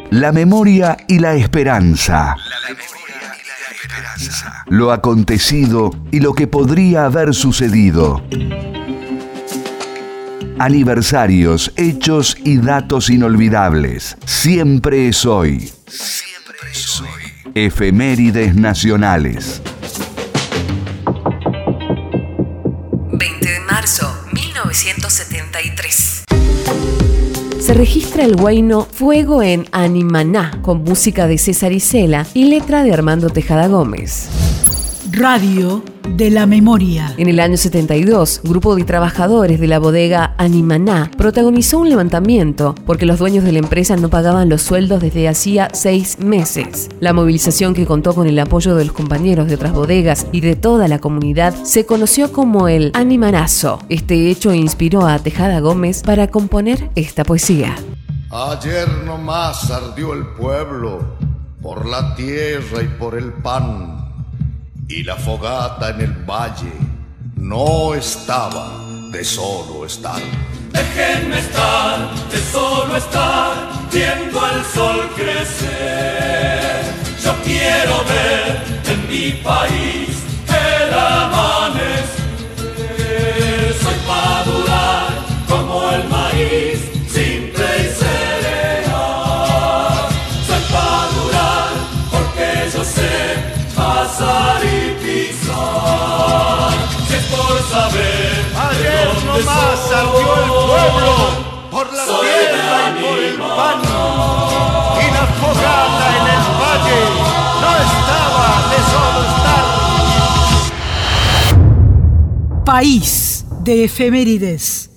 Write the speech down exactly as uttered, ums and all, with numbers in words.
La memoria y la esperanza. Lo acontecido y lo que podría haber sucedido. Aniversarios, hechos y datos inolvidables. Siempre es hoy. Siempre es hoy. Efemérides nacionales. veinte de marzo de mil novecientos setenta y tres. Se registra el huayno Fuego en Animaná, con música de César Isela y letra de Armando Tejada Gómez. Radio de la Memoria. En el año setenta y dos, un grupo de trabajadores de la bodega Animaná protagonizó un levantamiento porque los dueños de la empresa no pagaban los sueldos desde hacía seis meses. La movilización, que contó con el apoyo de los compañeros de otras bodegas y de toda la comunidad, se conoció como el Animanazo. Este hecho inspiró a Tejada Gómez para componer esta poesía. Ayer nomás ardió el pueblo por la tierra y por el pan, y la fogata en el valle no estaba de solo estar. Déjenme estar, de solo estar, viendo al sol crecer. Yo quiero ver en mi país el amanecer. Soy pa' durar como el maíz, simple y serena. Soy pa' durar porque yo sé pasar y pisar. Si es por saber. Ayer nomás ardió el pueblo por la tierra y por el pan, y la fogata en el valle no estaba de solo estar. País de efemérides.